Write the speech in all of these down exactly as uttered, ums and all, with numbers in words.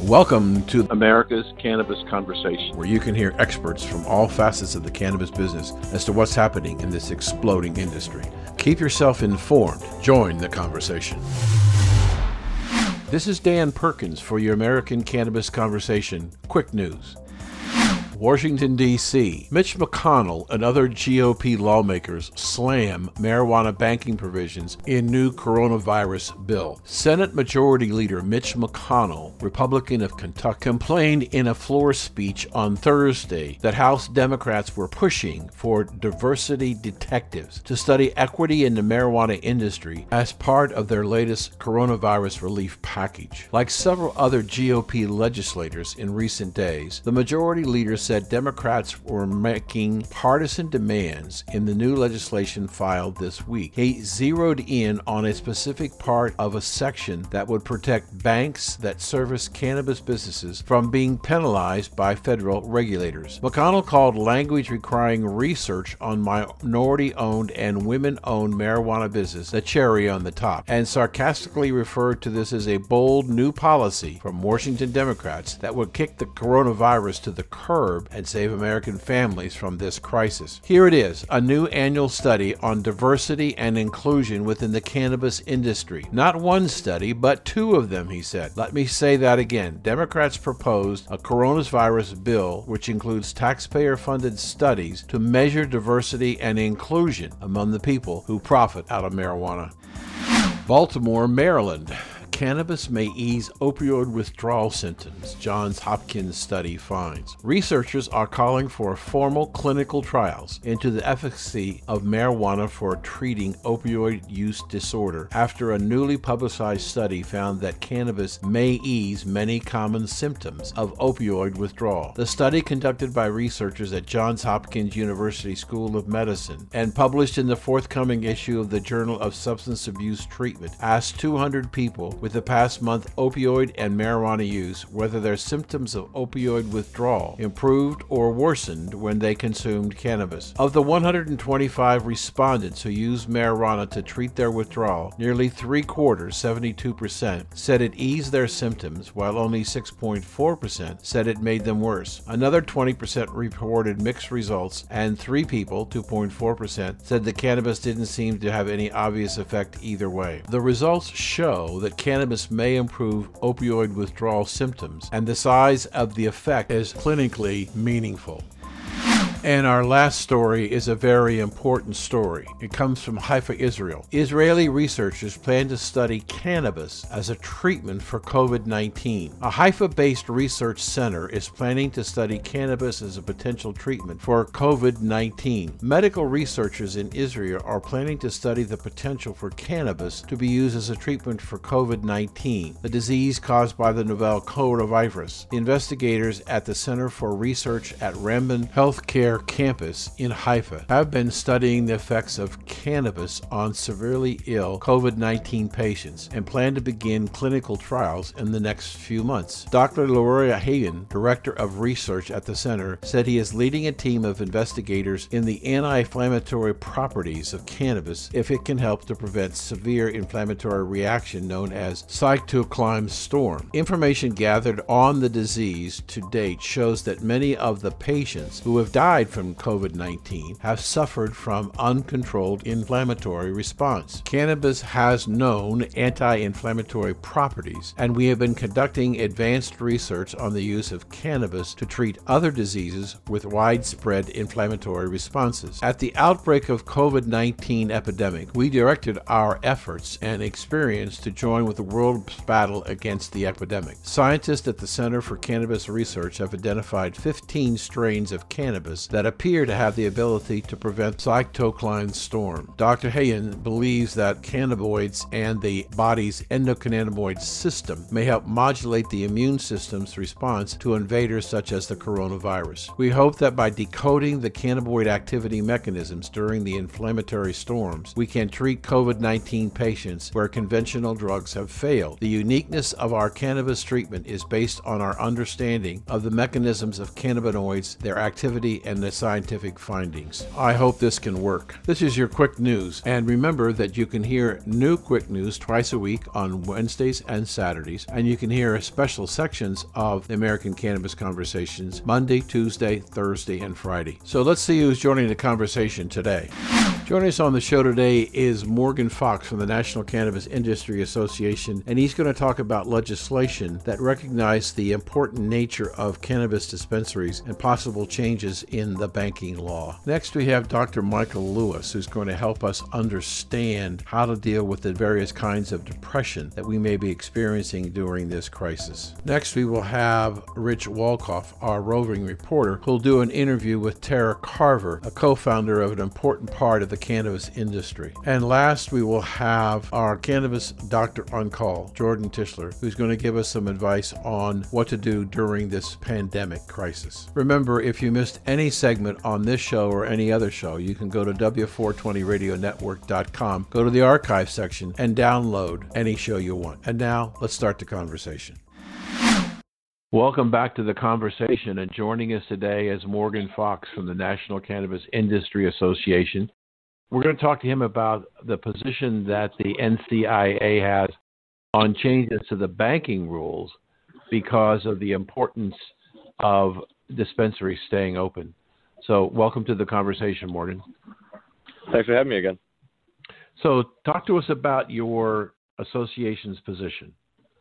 Welcome to America's Cannabis Conversation, where you can hear experts from all facets of the cannabis business as to what's happening in this exploding industry. Keep yourself informed. Join the conversation. This is Dan Perkins for your American Cannabis Conversation. Quick news. Washington, D C Mitch McConnell and other G O P lawmakers slam marijuana banking provisions in new coronavirus bill. Senate Majority Leader Mitch McConnell, Republican of Kentucky, complained in a floor speech on Thursday that House Democrats were pushing for diversity detectives to study equity in the marijuana industry as part of their latest coronavirus relief package. Like several other G O P legislators in recent days, the Majority Leader said Said Democrats were making partisan demands in the new legislation filed this week. He zeroed in on a specific part of a section that would protect banks that service cannabis businesses from being penalized by federal regulators. McConnell called language requiring research on minority-owned and women-owned marijuana business the cherry on the top, and sarcastically referred to this as a bold new policy from Washington Democrats that would kick the coronavirus to the curb and save American families from this crisis. Here it is, a new annual study on diversity and inclusion within the cannabis industry. Not one study, but two of them, he said. Let me say that again. Democrats proposed a coronavirus bill which includes taxpayer-funded studies to measure diversity and inclusion among the people who profit out of marijuana. Baltimore, Maryland. Cannabis may ease opioid withdrawal symptoms, Johns Hopkins study finds. Researchers are calling for formal clinical trials into the efficacy of marijuana for treating opioid use disorder after a newly publicized study found that cannabis may ease many common symptoms of opioid withdrawal. The study, conducted by researchers at Johns Hopkins University School of Medicine and published in the forthcoming issue of the Journal of Substance Abuse Treatment, asked two hundred people with the past month opioid and marijuana use whether their symptoms of opioid withdrawal improved or worsened when they consumed cannabis. Of the one hundred twenty-five respondents who used marijuana to treat their withdrawal, nearly three quarters, seventy-two percent, said it eased their symptoms, while only six point four percent said it made them worse. Another twenty percent reported mixed results, and three people, two point four percent, said the cannabis didn't seem to have any obvious effect either way. The results show that cannabis Cannabis may improve opioid withdrawal symptoms, and the size of the effect is clinically meaningful. And our last story is a very important story. It comes from Haifa, Israel. Israeli researchers plan to study cannabis as a treatment for covid nineteen. A Haifa-based research center is planning to study cannabis as a potential treatment for covid nineteen. Medical researchers in Israel are planning to study the potential for cannabis to be used as a treatment for covid nineteen, the disease caused by the novel coronavirus. The investigators at the Center for Research at Rambin Healthcare campus in Haifa have been studying the effects of cannabis on severely ill covid nineteen patients and plan to begin clinical trials in the next few months. Doctor Laura Hagen, director of research at the center, said he is leading a team of investigators in the anti-inflammatory properties of cannabis if it can help to prevent severe inflammatory reaction known as cytokine storm. Information gathered on the disease to date shows that many of the patients who have died from covid nineteen have suffered from uncontrolled inflammatory response. Cannabis has known anti-inflammatory properties, and we have been conducting advanced research on the use of cannabis to treat other diseases with widespread inflammatory responses. At the outbreak of covid nineteen epidemic, we directed our efforts and experience to join with the world's battle against the epidemic. Scientists at the Center for Cannabis Research have identified fifteen strains of cannabis that appear to have the ability to prevent cytokine storm. Doctor Hayen believes that cannabinoids and the body's endocannabinoid system may help modulate the immune system's response to invaders such as the coronavirus. We hope that by decoding the cannabinoid activity mechanisms during the inflammatory storms, we can treat covid nineteen patients where conventional drugs have failed. The uniqueness of our cannabis treatment is based on our understanding of the mechanisms of cannabinoids, their activity, and the scientific findings. I hope this can work. This is your Quick News, and remember that you can hear new Quick News twice a week on Wednesdays and Saturdays, and you can hear special sections of the American Cannabis Conversations Monday, Tuesday, Thursday, and Friday. So let's see who's joining the conversation today. Joining us on the show today is Morgan Fox from the National Cannabis Industry Association, and he's going to talk about legislation that recognizes the important nature of cannabis dispensaries and possible changes in the banking law. Next, we have Doctor Michael Lewis, who's going to help us understand how to deal with the various kinds of depression that we may be experiencing during this crisis. Next, we will have Rich Wolkoff, our roving reporter, who'll do an interview with Tara Carver, a co-founder of an important part of the cannabis industry. And last, we will have our cannabis doctor on call, Jordan Tischler, who's going to give us some advice on what to do during this pandemic crisis. Remember, if you missed any segment on this show or any other show, you can go to W four twenty radio network dot com, go to the archive section, and download any show you want. And now, let's start the conversation. Welcome back to the conversation, and joining us today is Morgan Fox from the National Cannabis Industry Association. We're going to talk to him about the position that the N C I A has on changes to the banking rules because of the importance of dispensaries staying open. So welcome to the conversation, Morgan. Thanks for having me again. So talk to us about your association's position.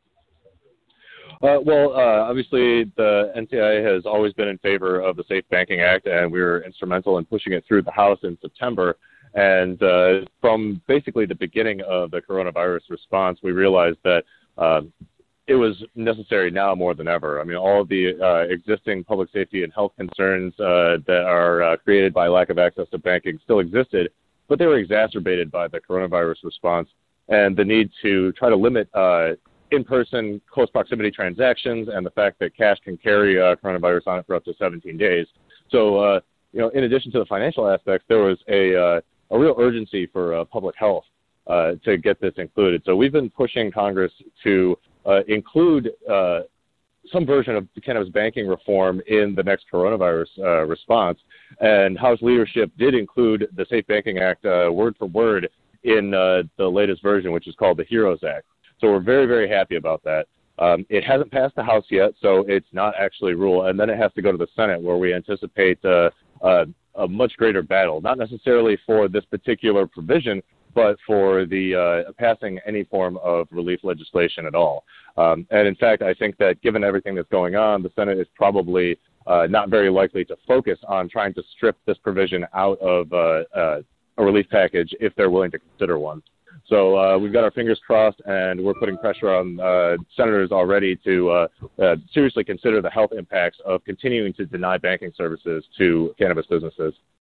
Uh, well, uh, obviously, the N C I A has always been in favor of the Safe Banking Act, and we were instrumental in pushing it through the House in September. And uh, from basically the beginning of the coronavirus response, we realized that uh, it was necessary now more than ever. I mean, all of the uh, existing public safety and health concerns uh, that are uh, created by lack of access to banking still existed, but they were exacerbated by the coronavirus response and the need to try to limit uh, in-person close proximity transactions and the fact that cash can carry uh, coronavirus on it for up to seventeen days. So, uh, you know, in addition to the financial aspects, there was a uh, a real urgency for uh, public health uh, to get this included. So we've been pushing Congress to uh, include uh, some version of the cannabis banking reform in the next coronavirus uh, response. And House leadership did include the Safe Banking Act uh, word for word in uh, the latest version, which is called the HEROES Act. So we're very, very happy about that. Um, it hasn't passed the House yet, so it's not actually rule. And then it has to go to the Senate, where we anticipate uh, uh, a much greater battle, not necessarily for this particular provision, but for the uh, passing any form of relief legislation at all. Um, and in fact, I think that given everything that's going on, the Senate is probably uh, not very likely to focus on trying to strip this provision out of uh, uh, a relief package if they're willing to consider one. So uh, we've got our fingers crossed, and we're putting pressure on uh, senators already to uh, uh, seriously consider the health impacts of continuing to deny banking services to cannabis businesses.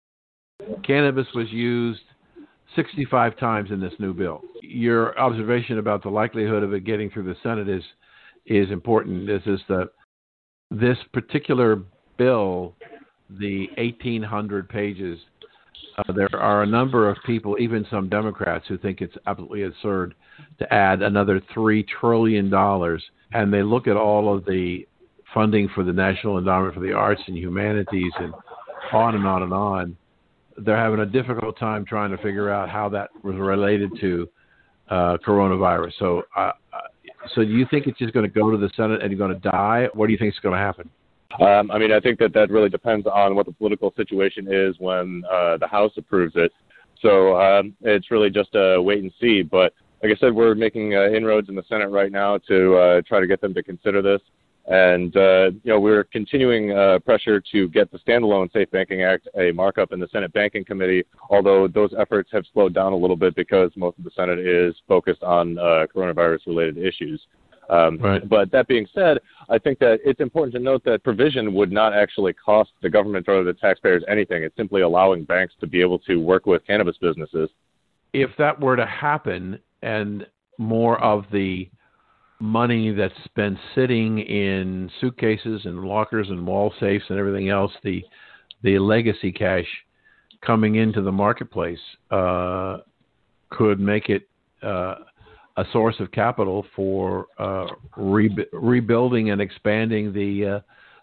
Cannabis was used sixty-five times in this new bill. Your observation about the likelihood of it getting through the Senate is is important. This is the this particular bill, the eighteen hundred pages. Uh, there are a number of people, even some Democrats, who think it's absolutely absurd to add another three trillion dollars. And they look at all of the funding for the National Endowment for the Arts and Humanities and on and on and on. They're having a difficult time trying to figure out how that was related to uh, coronavirus. So, uh, so do you think it's just going to go to the Senate and you're going to die? What do you think is going to happen? Um, I mean, I think that that really depends on what the political situation is when uh, the House approves it. So um, it's really just a wait and see. But like I said, we're making uh, inroads in the Senate right now to uh, try to get them to consider this. And, uh, you know, we're continuing uh, pressure to get the standalone Safe Banking Act a markup in the Senate Banking Committee, although those efforts have slowed down a little bit because most of the Senate is focused on uh, coronavirus-related issues. Um, right. But that being said, I think that it's important to note that provision would not actually cost the government or the taxpayers anything. It's simply allowing banks to be able to work with cannabis businesses. If that were to happen and more of the money that's been sitting in suitcases and lockers and wall safes and everything else, the the legacy cash coming into the marketplace uh, could make it uh, a source of capital for uh, re- rebuilding and expanding the uh,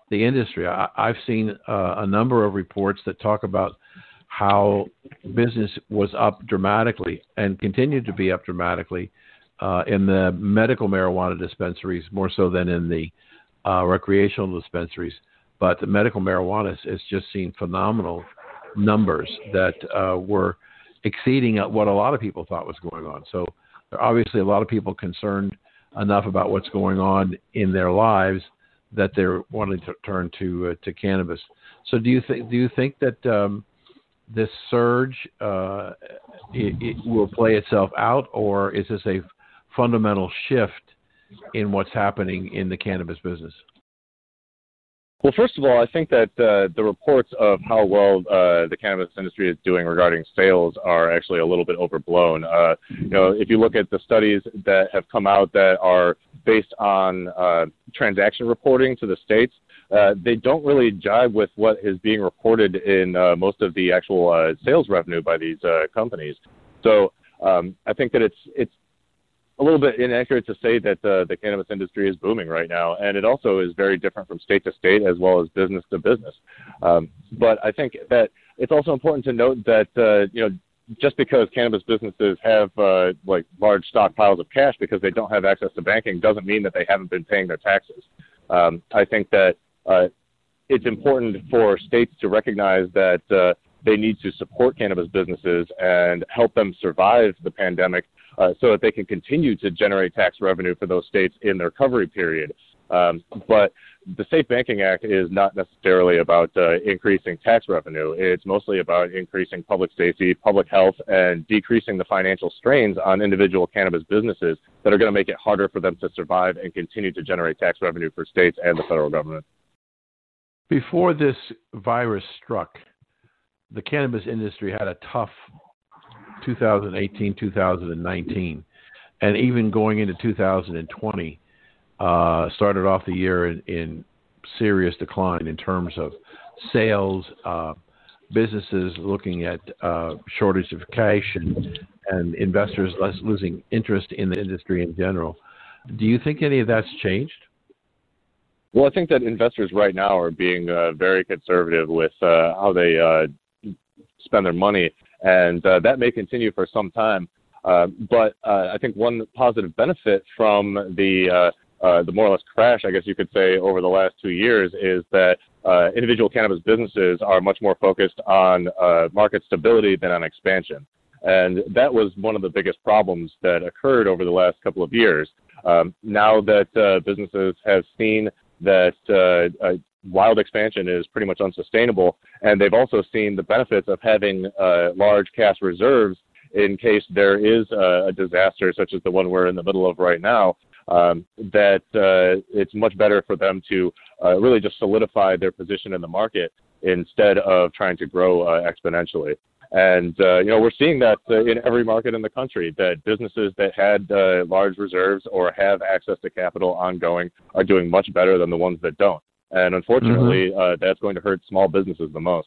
the industry. I, I've seen uh, a number of reports that talk about how business was up dramatically and continued to be up dramatically uh, in the medical marijuana dispensaries, more so than in the uh, recreational dispensaries. But the medical marijuana has just seen phenomenal numbers that uh, were exceeding what a lot of people thought was going on. So there are obviously a lot of people concerned enough about what's going on in their lives that they're wanting to turn to uh, to cannabis. So do you think do you think that um, this surge uh, it, it will play itself out, or is this a fundamental shift in what's happening in the cannabis business? Well, first of all, I think that uh, the reports of how well uh, the cannabis industry is doing regarding sales are actually a little bit overblown. Uh, you know, if you look at the studies that have come out that are based on uh, transaction reporting to the states, uh, they don't really jive with what is being reported in uh, most of the actual uh, sales revenue by these uh, companies. So um, I think that it's it's a little bit inaccurate to say that uh, the cannabis industry is booming right now, and it also is very different from state to state as well as business to business. Um, but I think that it's also important to note that uh, you know just because cannabis businesses have uh, like large stockpiles of cash because they don't have access to banking doesn't mean that they haven't been paying their taxes. Um, I think that uh, it's important for states to recognize that uh, they need to support cannabis businesses and help them survive the pandemic uh, so that they can continue to generate tax revenue for those states in the recovery period. Um, but the SAFE Banking Act is not necessarily about uh, increasing tax revenue. It's mostly about increasing public safety, public health, and decreasing the financial strains on individual cannabis businesses that are going to make it harder for them to survive and continue to generate tax revenue for states and the federal government. Before this virus struck, the cannabis industry had a tough two thousand eighteen, two thousand nineteen, and even going into two thousand twenty, uh, started off the year in, in serious decline in terms of sales, uh, businesses looking at uh, shortage of cash, and, and investors less losing interest in the industry in general. Do you think any of that's changed? Well, I think that investors right now are being uh, very conservative with uh, how they uh, spend their money, and uh, that may continue for some time. Uh, but uh, I think one positive benefit from the uh, uh, the more or less crash, I guess you could say, over the last two years is that uh, individual cannabis businesses are much more focused on uh, market stability than on expansion. And that was one of the biggest problems that occurred over the last couple of years. Um, now that uh, businesses have seen that uh, uh, wild expansion is pretty much unsustainable, and they've also seen the benefits of having uh, large cash reserves in case there is a, a disaster such as the one we're in the middle of right now, um, that uh, it's much better for them to uh, really just solidify their position in the market instead of trying to grow uh, exponentially. And, uh, you know, we're seeing that uh, in every market in the country, that businesses that had uh, large reserves or have access to capital ongoing are doing much better than the ones that don't. And unfortunately, mm-hmm. uh, that's going to hurt small businesses the most.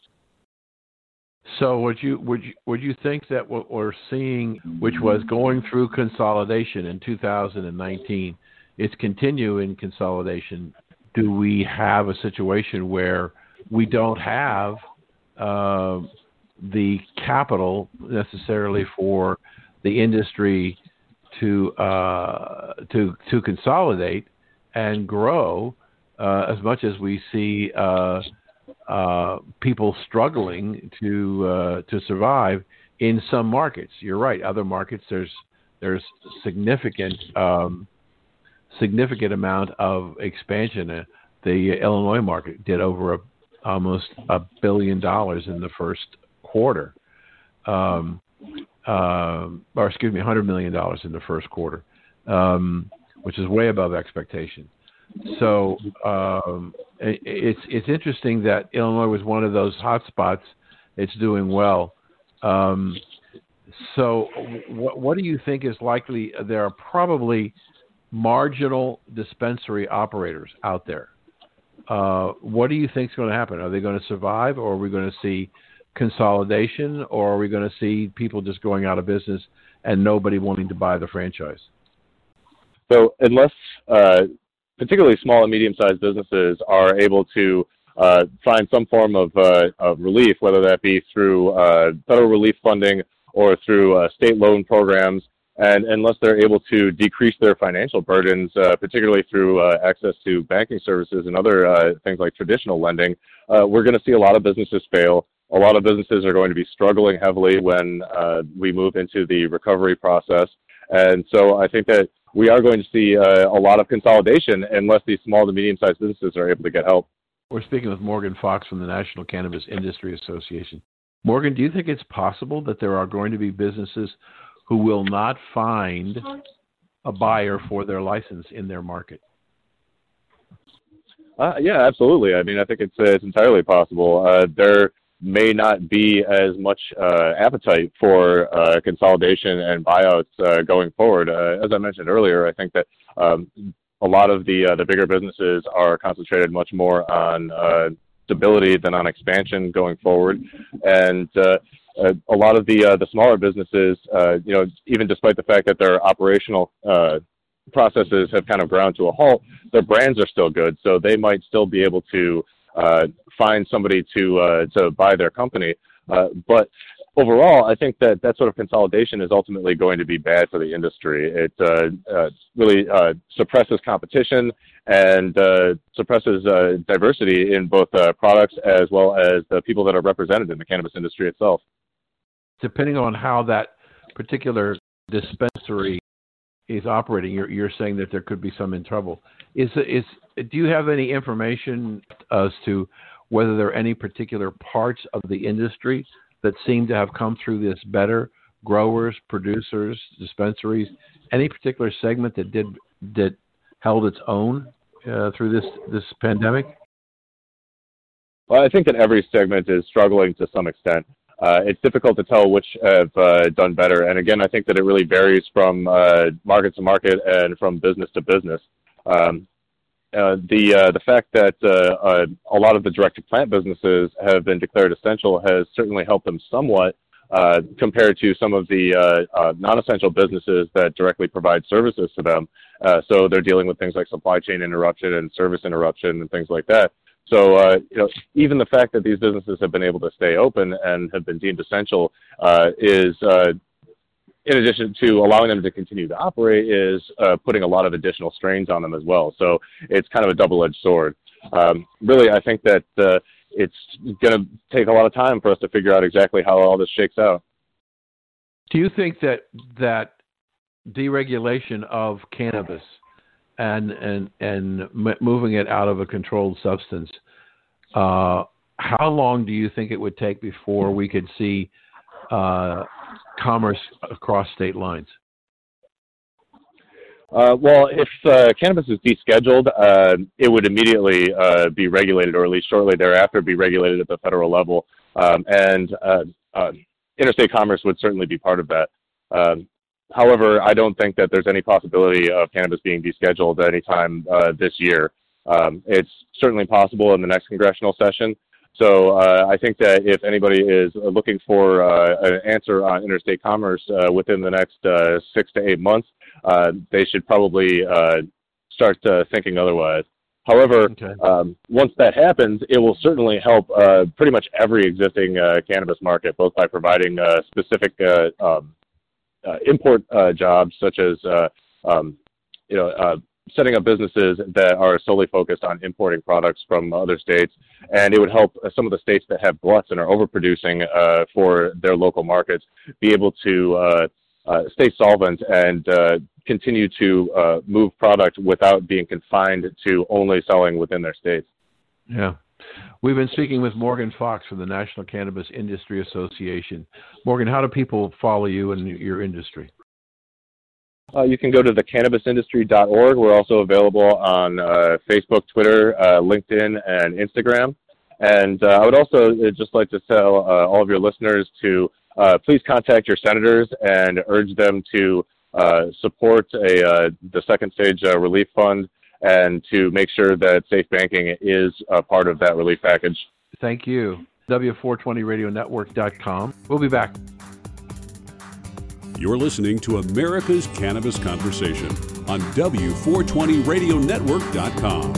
So would you would you, would you think that what we're seeing, which was going through consolidation in two thousand nineteen, is continuing consolidation? Do we have a situation where we don't have uh, the capital necessarily for the industry to uh, to to consolidate and grow uh, as much as we see uh, uh, people struggling to uh, to survive in some markets? You're right. Other markets, there's there's significant um, significant amount of expansion. Uh, the Illinois market did over a, almost a billion dollars in the first quarter, um, uh, or excuse me, one hundred million dollars in the first quarter, um, which is way above expectation. So um, it, it's it's interesting that Illinois was one of those hot spots. It's doing well. Um, so what, what do you think is likely? There are probably marginal dispensary operators out there. Uh, what do you think is going to happen? Are they going to survive, or are we going to see consolidation, or are we going to see people just going out of business and nobody wanting to buy the franchise? So unless uh, particularly small and medium-sized businesses are able to uh, find some form of, uh, of relief, whether that be through uh, federal relief funding or through uh, state loan programs, and unless they're able to decrease their financial burdens, uh, particularly through uh, access to banking services and other uh, things like traditional lending, uh, we're going to see a lot of businesses fail. A lot of businesses are going to be struggling heavily when uh, we move into the recovery process. And so I think that we are going to see uh, a lot of consolidation unless these small to medium-sized businesses are able to get help. We're speaking with Morgan Fox from the National Cannabis Industry Association. Morgan, do you think it's possible that there are going to be businesses who will not find a buyer for their license in their market? Uh, yeah, absolutely. I mean, I think it's, uh, it's entirely possible. Uh, there may not be as much uh, appetite for uh, consolidation and buyouts uh, going forward. Uh, as I mentioned earlier, I think that um, a lot of the uh, the bigger businesses are concentrated much more on uh, stability than on expansion going forward, and uh, uh, a lot of the uh, the smaller businesses, uh, you know, even despite the fact that their operational uh, processes have kind of ground to a halt, their brands are still good, so they might still be able to uh, find somebody to uh, to buy their company. Uh, but overall, I think that that sort of consolidation is ultimately going to be bad for the industry. It uh, uh, really uh, suppresses competition and uh, suppresses uh, diversity in both uh, products as well as the people that are represented in the cannabis industry itself. Depending on how that particular dispensary is operating, you're, you're saying that there could be some in trouble. Is is do you have any information as to whether there are any particular parts of the industry that seem to have come through this better? Growers, producers, dispensaries, any particular segment that did that held its own uh, through this this pandemic? Well, I think that every segment is struggling to some extent. Uh, it's difficult to tell which have uh, done better. And again, I think that it really varies from uh, market to market and from business to business. Um, uh, the uh, the fact that uh, uh, a lot of the direct-to-plant businesses have been declared essential has certainly helped them somewhat uh, compared to some of the uh, uh, non-essential businesses that directly provide services to them. Uh, so they're dealing with things like supply chain interruption and service interruption and things like that. So, uh, you know, even the fact that these businesses have been able to stay open and have been deemed essential uh, is, uh, in addition to allowing them to continue to operate, is uh, putting a lot of additional strains on them as well. So it's kind of a double-edged sword. Um, really, I think that uh, it's going to take a lot of time for us to figure out exactly how all this shakes out. Do you think that that deregulation of cannabis and and and m- moving it out of a controlled substance, uh, how long do you think it would take before we could see uh, commerce across state lines? Uh, well, if uh, cannabis is descheduled, uh, it would immediately uh, be regulated, or at least shortly thereafter be regulated at the federal level, um, and uh, uh, interstate commerce would certainly be part of that. Um, However, I don't think that there's any possibility of cannabis being descheduled anytime uh, this year. Um, it's certainly possible in the next congressional session. So uh, I think that if anybody is looking for uh, an answer on interstate commerce uh, within the next uh, six to eight months, uh, they should probably uh, start uh, thinking otherwise. However, okay. um, once that happens, it will certainly help uh, pretty much every existing uh, cannabis market, both by providing uh, specific uh, um, Uh, import uh, jobs, such as uh, um, you know, uh, setting up businesses that are solely focused on importing products from other states, and it would help uh, some of the states that have gluts and are overproducing uh, for their local markets be able to uh, uh, stay solvent and uh, continue to uh, move product without being confined to only selling within their states. Yeah. We've been speaking with Morgan Fox from the National Cannabis Industry Association. Morgan, how do people follow you and your industry? Uh, you can go to the cannabis industry dot org. We're also available on uh, Facebook, Twitter, uh, LinkedIn, and Instagram. And uh, I would also just like to tell uh, all of your listeners to uh, please contact your senators and urge them to uh, support a, uh, the second stage uh, relief fund, and to make sure that safe banking is a part of that relief package. Thank you. W four twenty radio network dot com. We'll be back. You're listening to America's Cannabis Conversation. on W four twenty radio network dot com.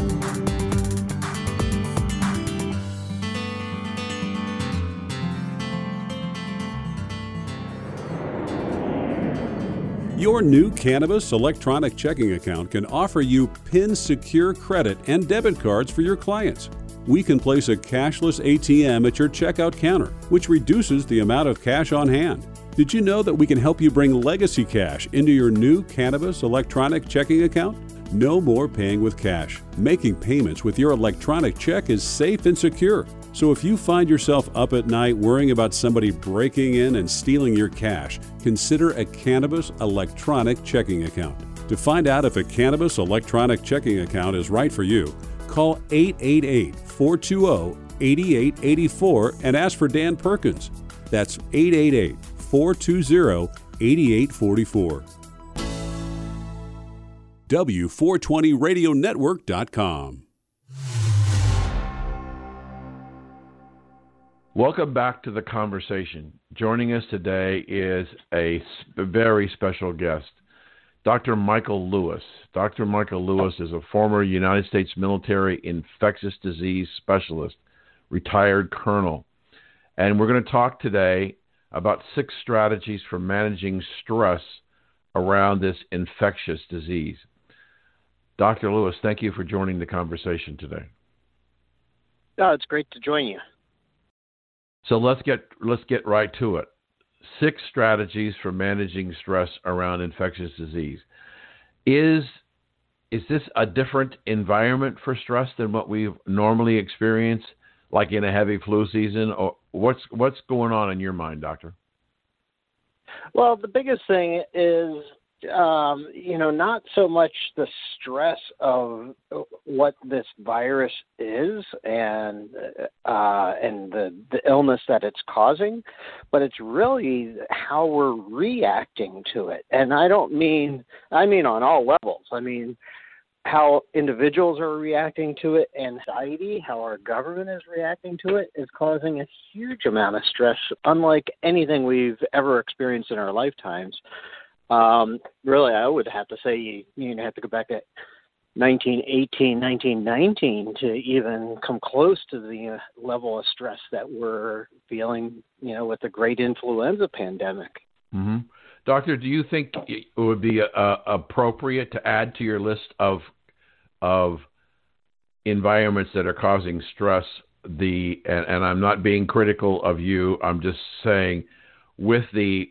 Your new Cannabis electronic checking account can offer you PIN-secure credit and debit cards for your clients. We can place a cashless A T M at your checkout counter, which reduces the amount of cash on hand. Did you know that we can help you bring legacy cash into your new Cannabis electronic checking account? No more paying with cash. Making payments with your electronic check is safe and secure. So if you find yourself up at night worrying about somebody breaking in and stealing your cash, consider a Cannabis electronic checking account. To find out if a Cannabis electronic checking account is right for you, call eight eight eight, four two zero, eight eight eight four and ask for Dan Perkins. That's eight eight eight, four two zero, eight eight four four. W four twenty radio network dot com. Welcome back to the conversation. Joining us today is a very special guest, Doctor Michael Lewis. Doctor Michael Lewis is a former United States military infectious disease specialist, retired colonel. And we're going to talk today about six strategies for managing stress around this infectious disease. Doctor Lewis, thank you for joining the conversation today. Oh, it's great to join you. So let's get let's get right to it. Six strategies for managing stress around infectious disease. Is is this a different environment for stress than what we normally experience, like in a heavy flu season? Or what's what's going on in your mind, Doctor? Well, the biggest thing is, um, you know, not so much the stress of what this virus is and uh, and the, the illness that it's causing, but it's really how we're reacting to it. And I don't mean, I mean on all levels. I mean how individuals are reacting to it, and society, how our government is reacting to it, is causing a huge amount of stress, unlike anything we've ever experienced in our lifetimes. Um, really, I would have to say you, you have to go back to nineteen eighteen, nineteen nineteen to even come close to the uh, level of stress that we're feeling, you know, with the great influenza pandemic. Mm-hmm. Doctor, do you think it would be uh, appropriate to add to your list of of environments that are causing stress the and, and I'm not being critical of you, I'm just saying with the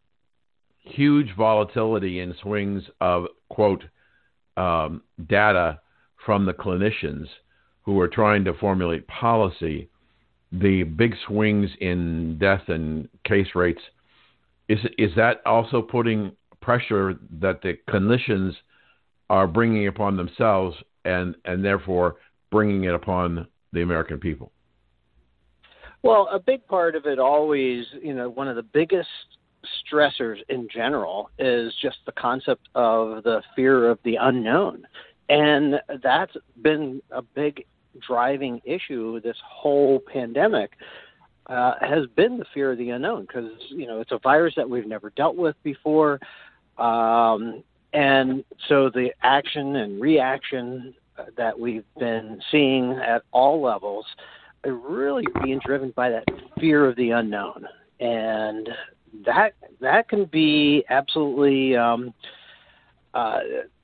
huge volatility and swings of, quote, um, data from the clinicians who are trying to formulate policy, the big swings in death and case rates, is is that also putting pressure that the clinicians are bringing upon themselves and, and therefore bringing it upon the American people? Well, a big part of it always, you know, one of the biggest stressors in general is just the concept of the fear of the unknown. And that's been a big driving issue this whole pandemic, uh, has been the fear of the unknown, because, you know, it's a virus that we've never dealt with before. Um, and so the action and reaction that we've been seeing at all levels are really being driven by that fear of the unknown. And that that can be absolutely, um, uh,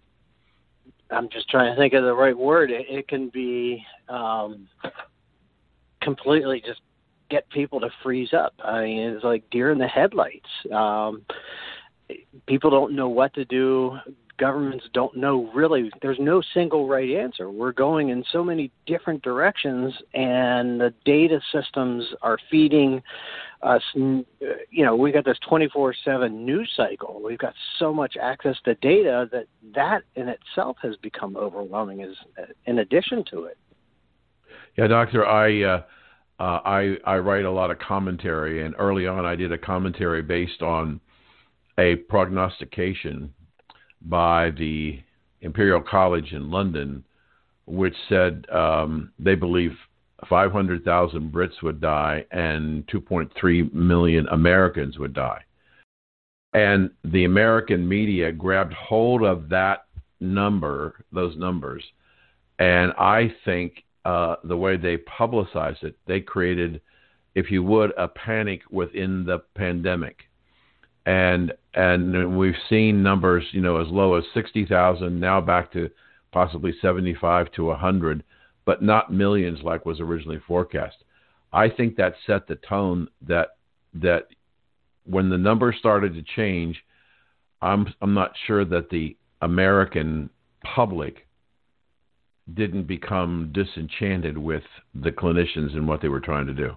I'm just trying to think of the right word. It, it can be um, completely just get people to freeze up. I mean, it's like deer in the headlights. Um, people don't know what to do. Governments don't know really. There's no single right answer. We're going in so many different directions, and the data systems are feeding us. You know, we've got this twenty-four seven news cycle. We've got so much access to data that that in itself has become overwhelming as in addition to it. Yeah, Doctor, I, uh, uh, I, I write a lot of commentary, and early on I did a commentary based on a prognostication by the Imperial College in London, which said um, they believe five hundred thousand Brits would die and two point three million Americans would die. And the American media grabbed hold of that number, those numbers, and I think uh, the way they publicized it, they created, if you would, a panic within the pandemic. And and we've seen numbers, you know, as low as sixty thousand, now back to possibly seventy-five to one hundred, but not millions like was originally forecast. I think that set the tone that that when the numbers started to change, I'm I'm not sure that the American public didn't become disenchanted with the clinicians and what they were trying to do.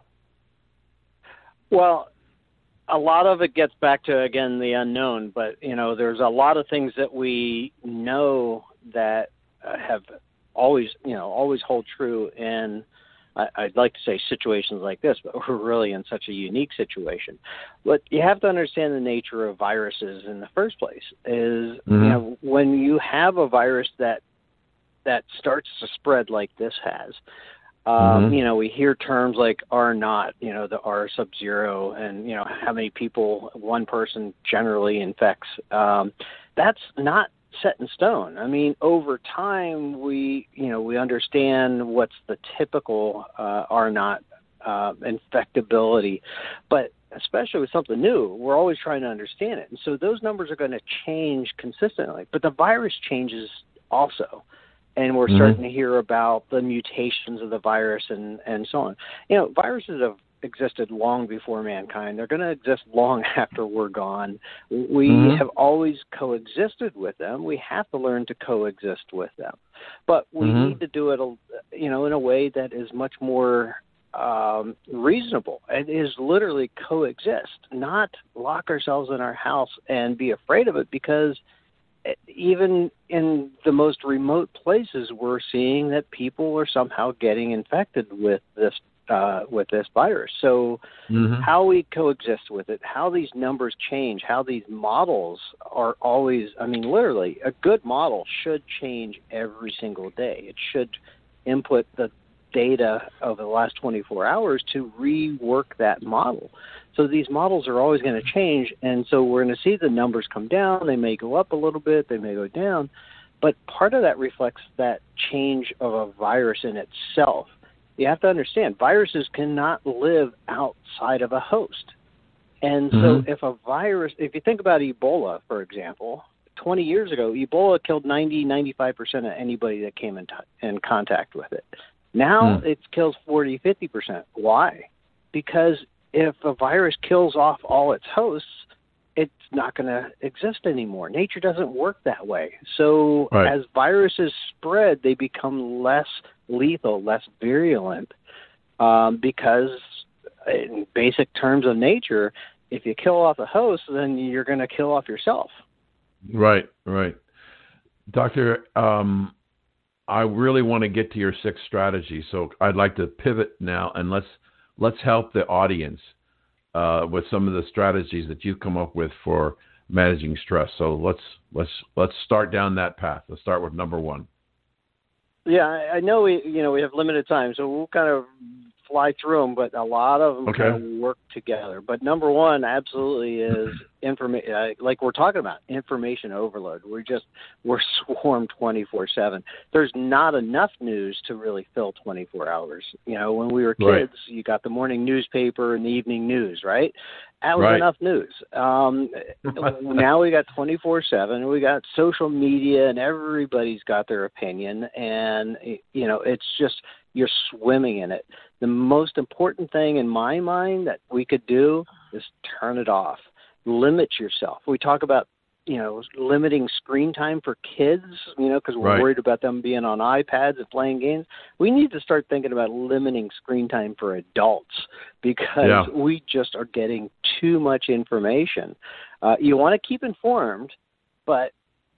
Well, a lot of it gets back to, again, the unknown, but, you know, there's a lot of things that we know that uh, have always, you know, always hold true in, I, I'd like to say situations like this, but we're really in such a unique situation. But you have to understand the nature of viruses in the first place is, mm-hmm. you know, when you have a virus that, that starts to spread like this has, Um, mm-hmm. you know, we hear terms like R naught, you know, the R sub-zero, and, you know, how many people one person generally infects. Um, that's not set in stone. I mean, over time, we, you know, we understand what's the typical uh, R naught uh, infectability, but especially with something new, we're always trying to understand it. And so those numbers are going to change consistently, but the virus changes also. And we're mm-hmm. starting to hear about the mutations of the virus and, and so on. You know, viruses have existed long before mankind. They're going to exist long after we're gone. We mm-hmm. have always coexisted with them. We have to learn to coexist with them. But we mm-hmm. need to do it, you know, in a way that is much more um, reasonable. It is literally coexist, not lock ourselves in our house and be afraid of it, because even in the most remote places, we're seeing that people are somehow getting infected with this uh, with this virus. So mm-hmm. how we coexist with it, how these numbers change, how these models are always, I mean, literally, a good model should change every single day. It should input the data of the last twenty-four hours to rework that model. So these models are always going to change, and so we're going to see the numbers come down. They may go up a little bit, they may go down, but part of that reflects that change of a virus in itself. You have to understand, viruses cannot live outside of a host. And mm-hmm. so if a virus, if you think about Ebola, for example, twenty years ago, Ebola killed ninety, ninety-five percent of anybody that came in, t- in contact with it. Now mm. it kills forty, fifty percent. Why? Because if a virus kills off all its hosts, it's not going to exist anymore. Nature doesn't work that way. So right. as viruses spread, they become less lethal, less virulent, um, because in basic terms of nature, if you kill off a host, then you're going to kill off yourself. Right, right. Doctor, um, I really want to get to your sixth strategy, so I'd like to pivot now, and let's let's help the audience uh, with some of the strategies that you've come up with for managing stress. So let's let's let's start down that path. Let's start with number one. Yeah, I know we you know we have limited time, so we'll kind of fly through them, but a lot of them okay. kind of work together. But number one absolutely is information, uh, like we're talking about, information overload. We're just, we're swarmed twenty-four seven. There's not enough news to really fill twenty-four hours. You know, when we were kids, right. you got the morning newspaper and the evening news, right? That was right. enough news. Um, now we got twenty-four seven. We got social media, and everybody's got their opinion. And, you know, it's just, you're swimming in it. The most important thing in my mind that we could do is turn it off. Limit yourself. We talk about, you know, limiting screen time for kids, you know, because we're right. worried about them being on iPads and playing games. We need to start thinking about limiting screen time for adults, because yeah. we just are getting too much information. Uh, you want to keep informed, but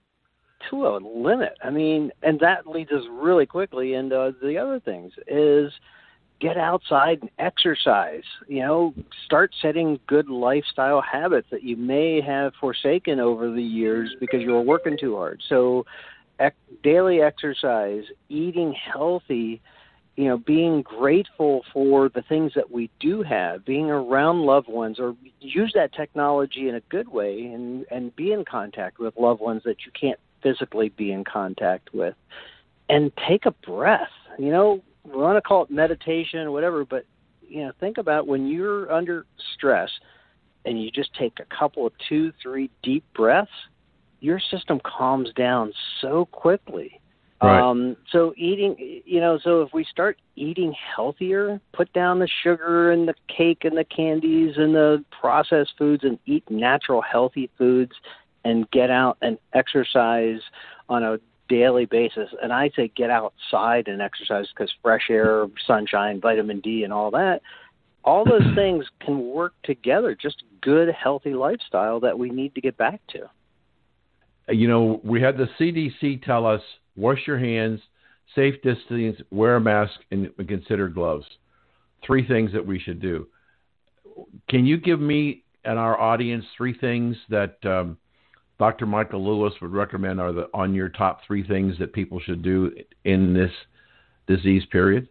to a limit. I mean, and that leads us really quickly into the other things is get outside and exercise, you know, start setting good lifestyle habits that you may have forsaken over the years because you were working too hard. So ec- daily exercise, eating healthy, you know, being grateful for the things that we do have, being around loved ones, or use that technology in a good way and, and be in contact with loved ones that you can't physically be in contact with. And take a breath. You know, we want to call it meditation or whatever, but, you know, think about when you're under stress and you just take a couple of two, three deep breaths, your system calms down so quickly. Right. Um, so eating, you know, so if we start eating healthier, put down the sugar and the cake and the candies and the processed foods and eat natural, healthy foods and get out and exercise on a daily basis. And I say get outside and exercise because fresh air, sunshine, vitamin D and all that, all those things can work together. Just good, healthy lifestyle that we need to get back to. You know, we had the C D C tell us, wash your hands, safe distance, wear a mask, and consider gloves. Three things that we should do. Can you give me and our audience three things that um, Doctor Michael Lewis would recommend are the, on your top three things that people should do in this disease period?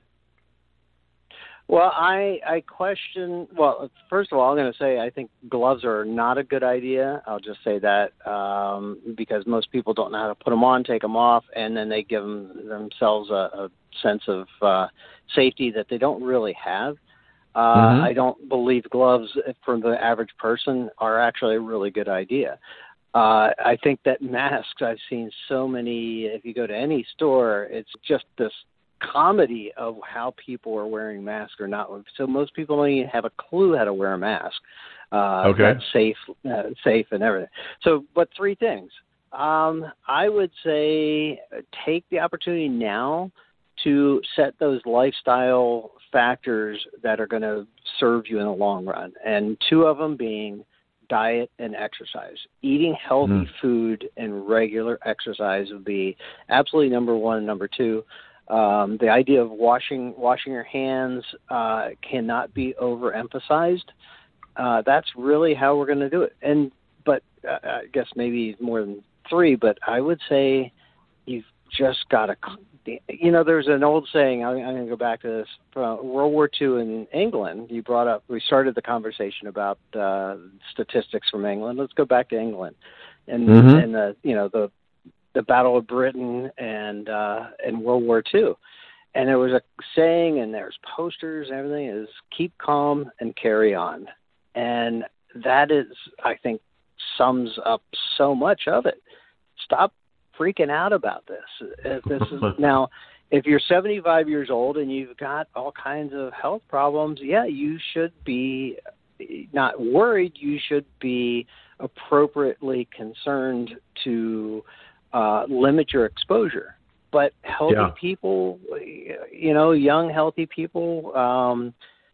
Well, I, I question, well, first of all, I'm going to say I think gloves are not a good idea. I'll just say that um, because most people don't know how to put them on, take them off, and then they give them, themselves a, a sense of uh, safety that they don't really have. Uh, mm-hmm. I don't believe gloves for the average person are actually a really good idea. Uh, I think that masks, I've seen so many, if you go to any store, it's just this comedy of how people are wearing masks or not. So most people don't even have a clue how to wear a mask. Uh, okay. That's safe, uh, safe and everything. So, but three things. Um, I would say take the opportunity now to set those lifestyle factors that are going to serve you in the long run. And two of them being diet and exercise. Eating healthy mm. food and regular exercise would be absolutely number one and number two. Um, the idea of washing washing your hands uh, cannot be overemphasized. Uh, that's really how we're going to do it. And but uh, I guess maybe more than three. But I would say you've just got to. You know, there's an old saying. I'm, I'm going to go back to this from World War Two in England. You brought up. We started the conversation about uh, statistics from England. Let's go back to England, and mm-hmm. and the you know the. the Battle of Britain and uh, and World War Two. And there was a saying, and there's posters and everything, is keep calm and carry on. And that is, I think, sums up so much of it. Stop freaking out about this. This is now, if you're seventy-five years old and you've got all kinds of health problems, yeah, you should be not worried. You should be appropriately concerned to Uh, limit your exposure. But healthy yeah. people, you know, young, healthy people, um,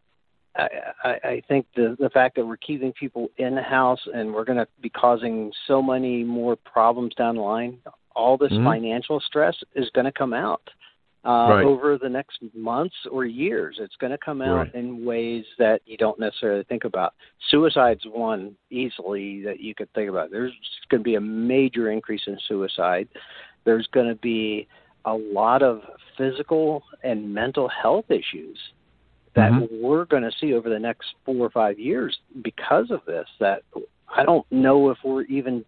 I, I, I think the, the fact that we're keeping people in the house and we're going to be causing so many more problems down the line, all this mm-hmm. financial stress is going to come out uh, right. over the next months or years. It's going to come out right. in ways that you don't necessarily think about. Suicide's one easily that you could think about. There's going to be a major increase in suicide. There's going to be a lot of physical and mental health issues that mm-hmm. we're going to see over the next four or five years because of this, that I don't know if we're even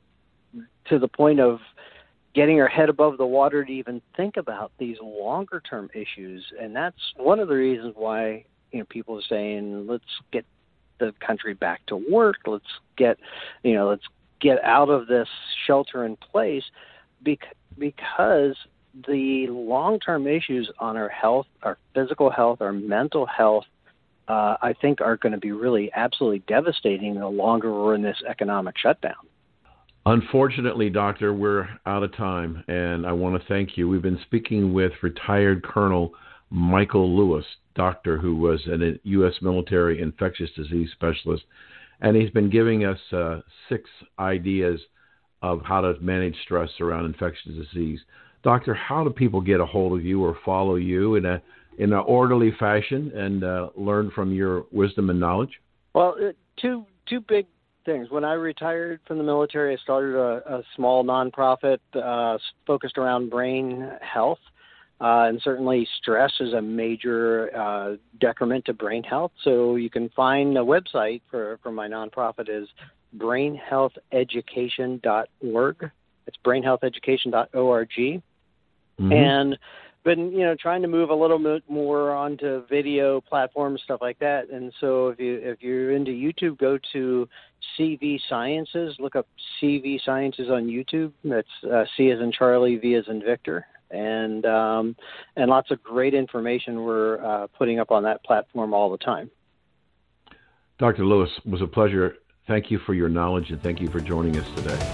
to the point of getting our head above the water to even think about these longer term issues. And that's one of the reasons why, you know, people are saying, let's get the country back to work. Let's get, you know, let's get out of this shelter in place bec- because the long-term issues on our health, our physical health, our mental health, uh, I think are going to be really absolutely devastating the longer we're in this economic shutdown. Unfortunately, Doctor, we're out of time, and I want to thank you. We've been speaking with retired Colonel Michael Lewis, doctor who was a U S military infectious disease specialist, and he's been giving us uh, six ideas of how to manage stress around infectious disease. Doctor, how do people get a hold of you or follow you in a in an orderly fashion and uh, learn from your wisdom and knowledge? Well, uh, two two big things. When I retired from the military, I started a, a small nonprofit uh, focused around brain health. Uh, and certainly stress is a major uh, decrement to brain health. So you can find a website for, for my nonprofit is brain health education dot org. It's brain health education dot org. Mm-hmm. And been, you know, trying to move a little bit more onto video platforms, stuff like that. And so if you if you're into YouTube, go to C V Sciences. Look up C V Sciences on YouTube. That's uh, C as in Charlie, V as in Victor, and um, and lots of great information we're uh, putting up on that platform all the time. Doctor Lewis, it was a pleasure. Thank you for your knowledge, and thank you for joining us today.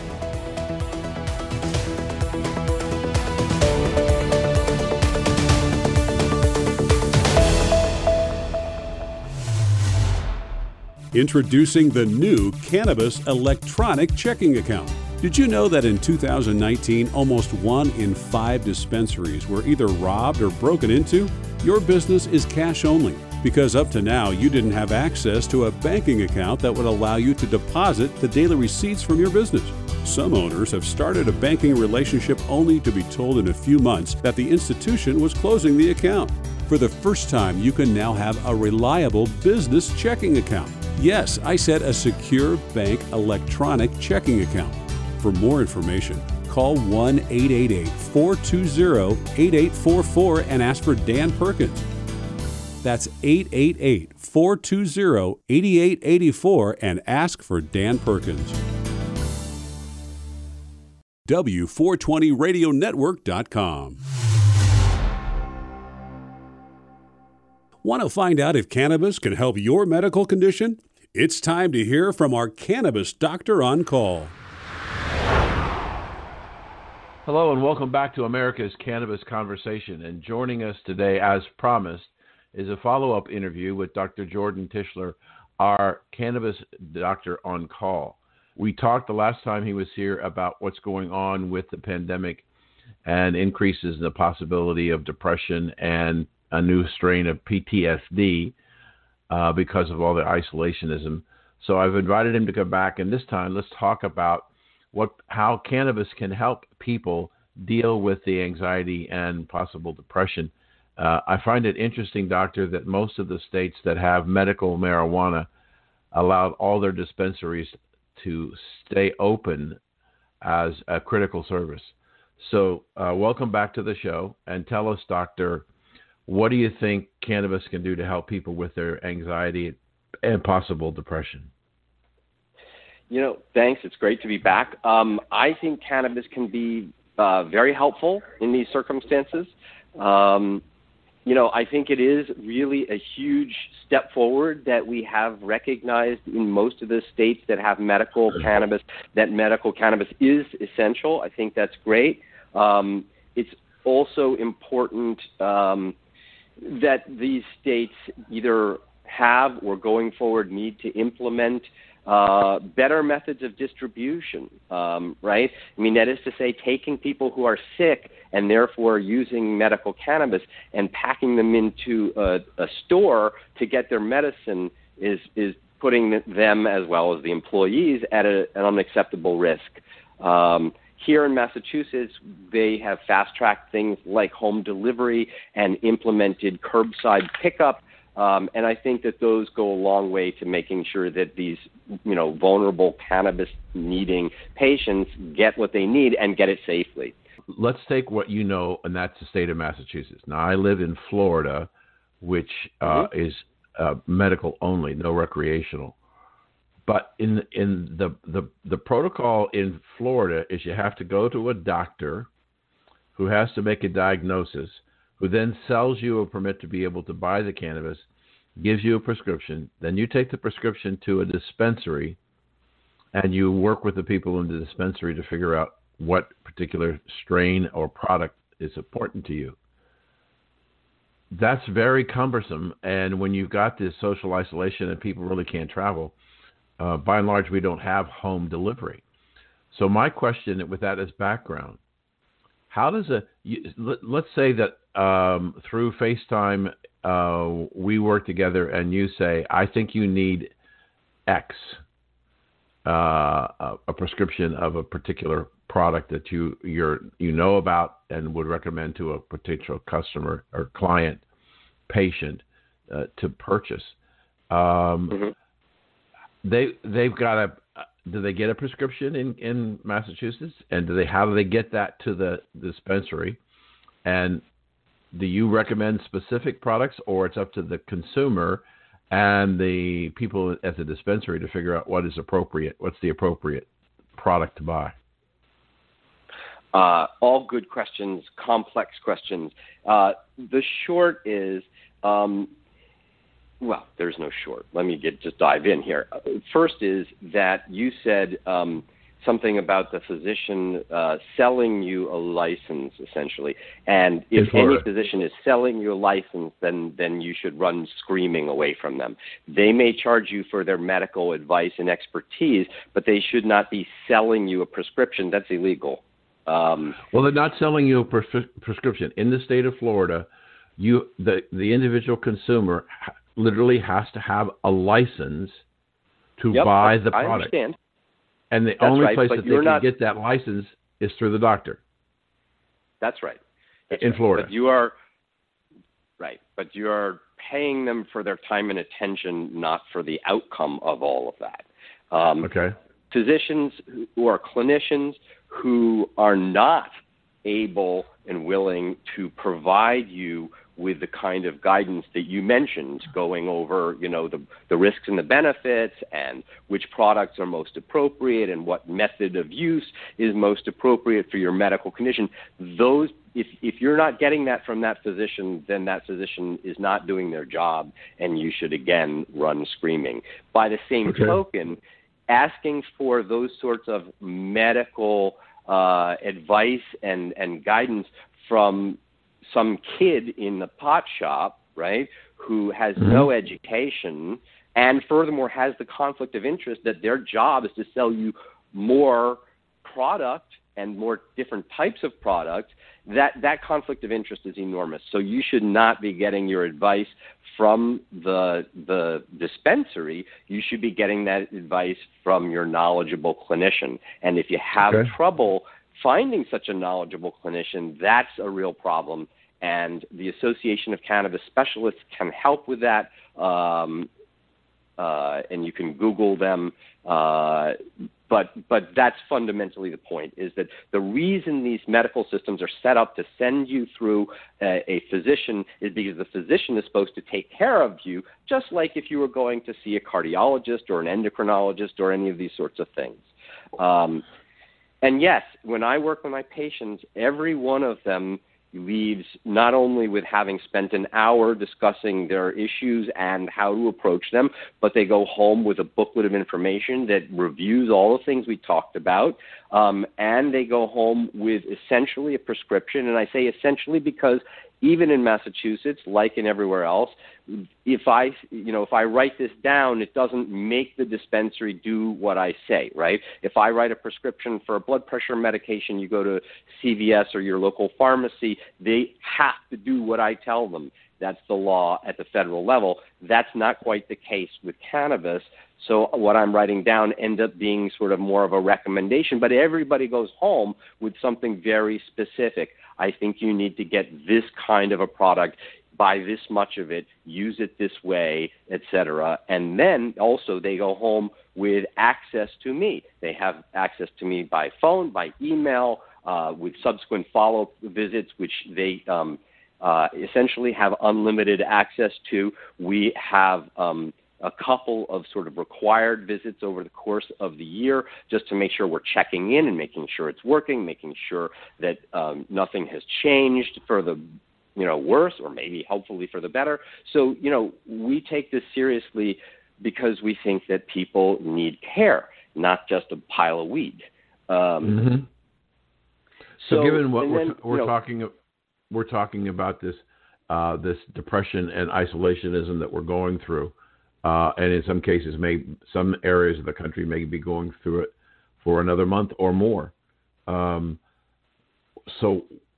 Introducing the new Cannabis electronic checking account. Did you know that in two thousand nineteen, almost one in five dispensaries were either robbed or broken into? Your business is cash only, because up to now you didn't have access to a banking account that would allow you to deposit the daily receipts from your business. Some owners have started a banking relationship only to be told in a few months that the institution was closing the account. For the first time, you can now have a reliable business checking account. Yes, I said a secure bank electronic checking account. For more information, call one eight eight eight, four two zero, eight eight four four and ask for Dan Perkins. That's eight eight eight, four two zero, eight eight eight four and ask for Dan Perkins. W four twenty radio network dot com. Want to find out if cannabis can help your medical condition? It's time to hear from our cannabis doctor on call. Hello and welcome back to America's Cannabis Conversation. And joining us today, as promised, is a follow-up interview with Doctor Jordan Tischler, our cannabis doctor on call. We talked the last time he was here about what's going on with the pandemic and increases in the possibility of depression and a new strain of P T S D uh, because of all the isolationism. So I've invited him to come back, and this time let's talk about what how cannabis can help people deal with the anxiety and possible depression. Uh, I find it interesting, Doctor, that most of the states that have medical marijuana allowed all their dispensaries to stay open as a critical service. So uh, welcome back to the show, and tell us, Doctor, what do you think cannabis can do to help people with their anxiety and possible depression? You know, thanks. It's great to be back. Um, I think cannabis can be uh, very helpful in these circumstances. Um, you know, I think it is really a huge step forward that we have recognized in most of the states that have medical cannabis, that medical cannabis is essential. I think that's great. Um, it's also important um, that these states either have or going forward need to implement uh, better methods of distribution, um, right? I mean, that is to say, taking people who are sick and therefore using medical cannabis and packing them into a, a store to get their medicine is, is putting them, as well as the employees, at a, an unacceptable risk. Um, Here in Massachusetts, they have fast-tracked things like home delivery and implemented curbside pickup, um, and I think that those go a long way to making sure that these, you know, vulnerable cannabis-needing patients get what they need and get it safely. Let's take what you know, and that's the state of Massachusetts. Now, I live in Florida, which uh, mm-hmm. is uh, medical only, no recreational. But in in the, the the protocol in Florida is you have to go to a doctor who has to make a diagnosis, who then sells you a permit to be able to buy the cannabis, gives you a prescription. Then you take the prescription to a dispensary, and you work with the people in the dispensary to figure out what particular strain or product is important to you. That's very cumbersome, and when you've got this social isolation and people really can't travel, Uh, by and large, we don't have home delivery. So my question with that as background, how does a, you, let, let's say that um, through FaceTime, uh, we work together and you say, I think you need X, uh, a, a prescription of a particular product that you you're, you know about and would recommend to a potential customer or client, patient uh, to purchase. Um, mm-hmm. They they've got to do they get a prescription in, in Massachusetts? And do they how do they get that to the dispensary? And do you recommend specific products, or it's up to the consumer and the people at the dispensary to figure out what is appropriate, what's the appropriate product to buy? Uh, all good questions, complex questions. Uh, the short is, um, well, there's no short. Let me get just dive in here. First is that you said um, something about the physician uh, selling you a license, essentially. And if any physician is selling you a license, then then you should run screaming away from them. They may charge you for their medical advice and expertise, but they should not be selling you a prescription. That's illegal. Um, well, they're not selling you a pres- prescription. In the state of Florida, you the, the individual consumer ha- literally has to have a license to yep, buy the product. I understand. And the That's only right, place but that they you're can not... get that license is through the doctor. That's right. That's in right. Florida. But you are right, but you are paying them for their time and attention, not for the outcome of all of that. Um, okay. Physicians who are clinicians who are not able and willing to provide you with the kind of guidance that you mentioned, going over, you know, the, the risks and the benefits and which products are most appropriate and what method of use is most appropriate for your medical condition. Those, if, if you're not getting that from that physician, then that physician is not doing their job, and you should, again, run screaming. By the same okay. token, asking for those sorts of medical uh, advice and, and guidance from some kid in the pot shop, right, who has mm-hmm. no education and furthermore has the conflict of interest that their job is to sell you more product and more different types of products, that, that conflict of interest is enormous. So you should not be getting your advice from the the dispensary. You should be getting that advice from your knowledgeable clinician. And if you have okay. trouble finding such a knowledgeable clinician, that's a real problem. And the Association of Cannabis Specialists can help with that. Um, uh, and you can Google them. Uh, but but that's fundamentally the point, is that the reason these medical systems are set up to send you through a, a physician is because the physician is supposed to take care of you, just like if you were going to see a cardiologist or an endocrinologist or any of these sorts of things. Um, and yes, when I work with my patients, every one of them leaves not only with having spent an hour discussing their issues and how to approach them, but they go home with a booklet of information that reviews all the things we talked about, um, and they go home with essentially a prescription. And I say essentially because even in Massachusetts, like in everywhere else, if I, you know, if I write this down, it doesn't make the dispensary do what I say, right? If I write a prescription for a blood pressure medication, you go to C V S or your local pharmacy, they have to do what I tell them. That's the law at the federal level. That's not quite the case with cannabis. So what I'm writing down ends up being sort of more of a recommendation, but everybody goes home with something very specific. I think you need to get this kind of a product, buy this much of it, use it this way, et cetera. And then also they go home with access to me. They have access to me by phone, by email, uh, with subsequent follow-up visits, which they um, uh, essentially have unlimited access to. We have um, a couple of sort of required visits over the course of the year just to make sure we're checking in and making sure it's working, making sure that um, nothing has changed for the you know, worse or maybe hopefully for the better. So, you know, we take this seriously because we think that people need care, not just a pile of weed. Um, mm-hmm. so, so, given what we're, then, we're you know, talking, we're talking about this, uh, this depression and isolationism that we're going through, uh, and in some cases, may some areas of the country may be going through it for another month or more. Um, so,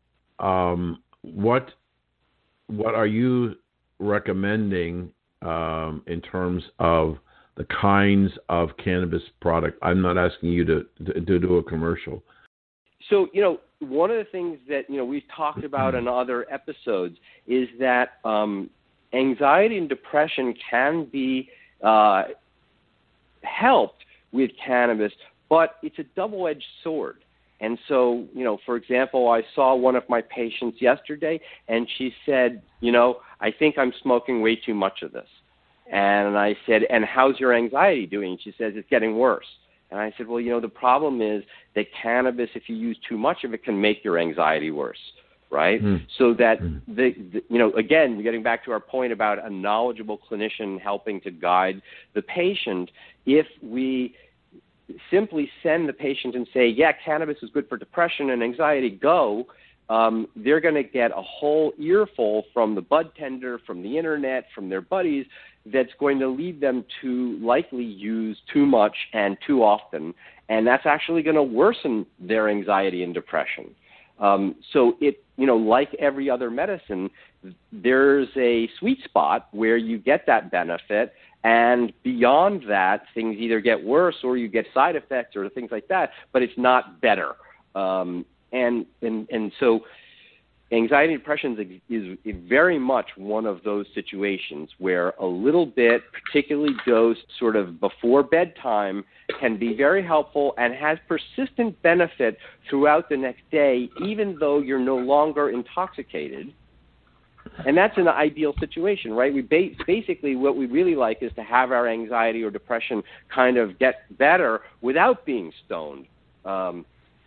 um, what What are you recommending um, in terms of the kinds of cannabis product? I'm not asking you to, to, to do a commercial. So, you know, one of the things that, you know, we've talked about in other episodes is that um, anxiety and depression can be uh, helped with cannabis, but it's a double-edged sword. And so, you know, for example, I saw one of my patients yesterday, and she said, you know, I think I'm smoking way too much of this. And I said, and how's your anxiety doing? She says, it's getting worse. And I said, well, you know, the problem is that cannabis, if you use too much of it, can make your anxiety worse, right? Mm. So that, mm. the, the, you know, again, getting back to our point about a knowledgeable clinician helping to guide the patient, if we simply send the patient and say, yeah, cannabis is good for depression and anxiety, go, um, they're going to get a whole earful from the bud tender, from the internet, from their buddies, that's going to lead them to likely use too much and too often, and that's actually going to worsen their anxiety and depression. Um, so it, you know, like every other medicine, there's a sweet spot where you get that benefit, and beyond that, things either get worse or you get side effects or things like that, but it's not better. Um, and, and, and so anxiety and depression is, is very much one of those situations where a little bit, particularly dosed sort of before bedtime, can be very helpful and has persistent benefit throughout the next day, even though you're no longer intoxicated. And that's an ideal situation, right? We ba- basically what we really like is to have our anxiety or depression kind of get better without being stoned. Um,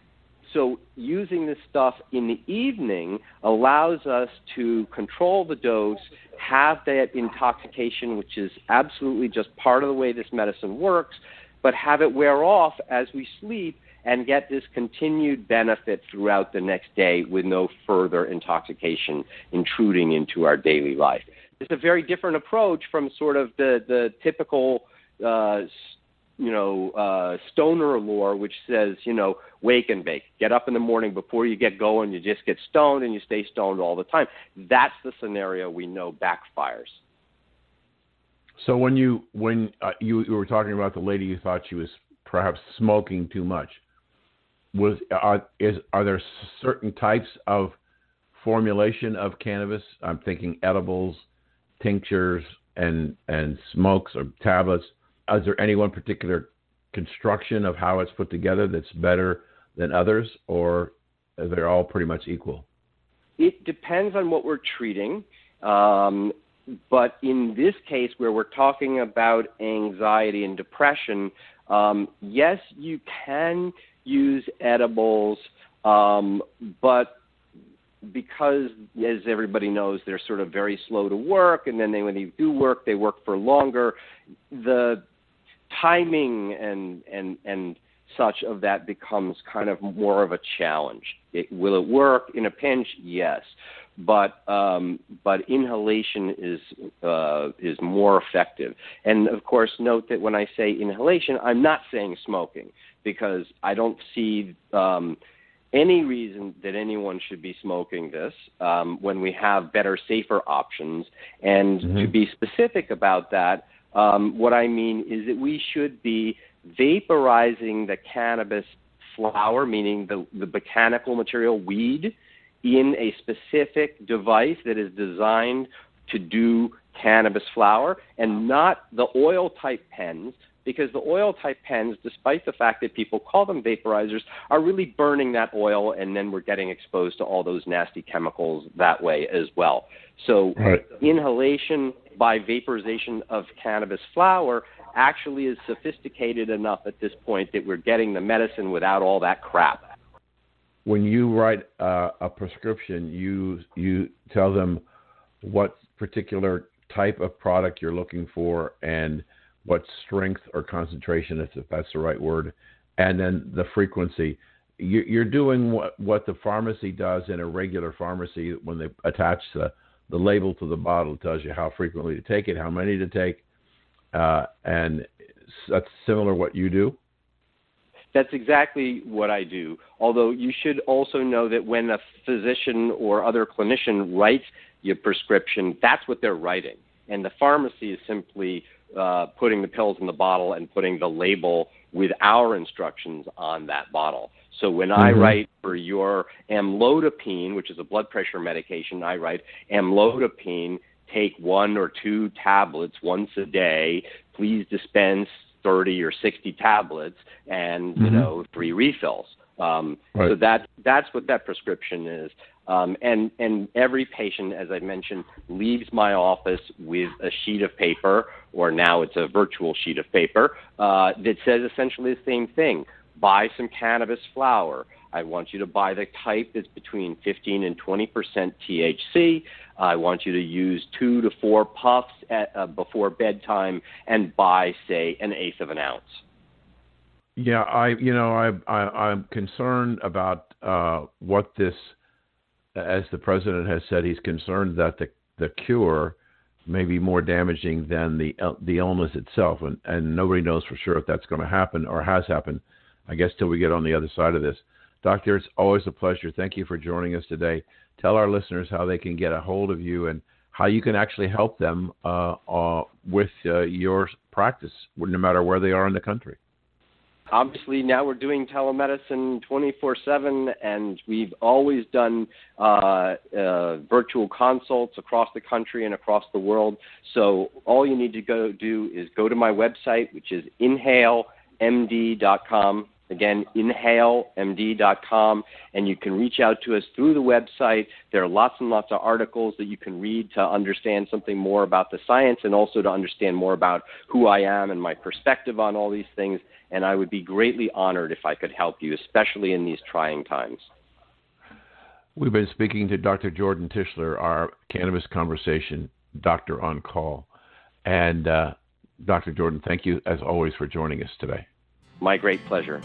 So using this stuff in the evening allows us to control the dose, have that intoxication, which is absolutely just part of the way this medicine works, but have it wear off as we sleep and get this continued benefit throughout the next day with no further intoxication intruding into our daily life. It's a very different approach from sort of the, the typical uh, you know, uh, stoner lore, which says, you know, wake and bake. Get up in the morning before you get going, you just get stoned and you stay stoned all the time. That's the scenario we know backfires. So when you when uh, you, you were talking about the lady you thought she was perhaps smoking too much, was are is are there certain types of formulation of cannabis? I'm thinking edibles, tinctures, and and smokes or tablets. Is there any one particular construction of how it's put together that's better than others, or are they all pretty much equal? It depends on what we're treating. Um, but in this case, where we're talking about anxiety and depression, um, yes, you can use edibles, um, but because, as everybody knows, they're sort of very slow to work, and then they, when they do work, they work for longer. The timing and and and such of that becomes kind of more of a challenge. It, will it work in a pinch? Yes, but um, but inhalation is uh, is more effective. And of course, note that when I say inhalation, I'm not saying smoking, because I don't see um, any reason that anyone should be smoking this um, when we have better, safer options. And mm-hmm. to be specific about that, Um, what I mean is that we should be vaporizing the cannabis flower, meaning the, the botanical material weed, in a specific device that is designed to do cannabis flower, and not the oil-type pens, because the oil-type pens, despite the fact that people call them vaporizers, are really burning that oil, and then we're getting exposed to all those nasty chemicals that way as well. So right. Inhalation by vaporization of cannabis flower actually is sophisticated enough at this point that we're getting the medicine without all that crap. When you write uh, a prescription, you you tell them what particular type of product you're looking for and what strength or concentration, if that's the right word, and then the frequency. You're doing what, what the pharmacy does in a regular pharmacy when they attach the, the label to the bottle. It tells you how frequently to take it, how many to take, uh, and that's similar what you do? That's exactly what I do, although you should also know that when a physician or other clinician writes your prescription, that's what they're writing, and the pharmacy is simply Uh, putting the pills in the bottle and putting the label with our instructions on that bottle. So when mm-hmm. I write for your amlodipine, which is a blood pressure medication, I write amlodipine, take one or two tablets once a day. Please dispense thirty or sixty tablets and, you Mm-hmm. know, three refills. Um, Right. So that that's what that prescription is. Um, and, and every patient, as I mentioned, leaves my office with a sheet of paper, or now it's a virtual sheet of paper, uh, that says essentially the same thing. Buy some cannabis flower. I want you to buy the type that's between fifteen and twenty percent T H C. I want you to use two to four puffs at, uh, before bedtime and buy, say, an eighth of an ounce. Yeah, I you know I, I I'm concerned about uh, what this, as the president has said, he's concerned that the the cure may be more damaging than the the illness itself, and and nobody knows for sure if that's going to happen or has happened. I guess till we get on the other side of this. Doctor, it's always a pleasure. Thank you for joining us today. Tell our listeners how they can get a hold of you and how you can actually help them uh, uh, with uh, your practice, no matter where they are in the country. Obviously, now we're doing telemedicine twenty-four seven, and we've always done uh, uh, virtual consults across the country and across the world. So all you need to go do is go to my website, which is inhale m d dot com. Again, inhale m d dot com, and you can reach out to us through the website. There are lots and lots of articles that you can read to understand something more about the science and also to understand more about who I am and my perspective on all these things. And I would be greatly honored if I could help you, especially in these trying times. We've been speaking to Doctor Jordan Tischler, our Cannabis Conversation Doctor on Call. And uh, Doctor Jordan, thank you, as always, for joining us today. My great pleasure.